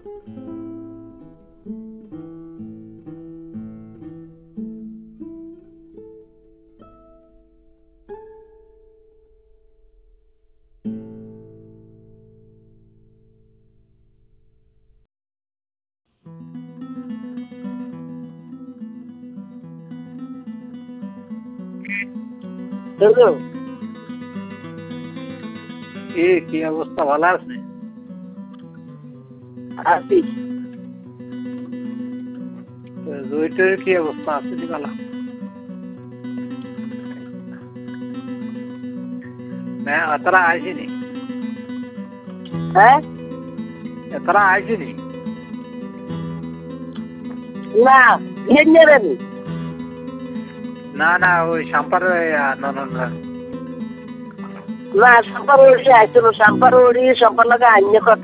কি অবস্থা, ভালো আছে? আছি। জয়িতের কি অবস্থা আছে? ভালো না? এতরা আইসিনি? হ্যাঁ, এতরা আইসিনি? না বিয়ে নেবেন না না, ওই সাম্পার না, সম্পার ওড়ি আইছিল, সম্পার ওড়ি সম্পার লাগে আইনে কত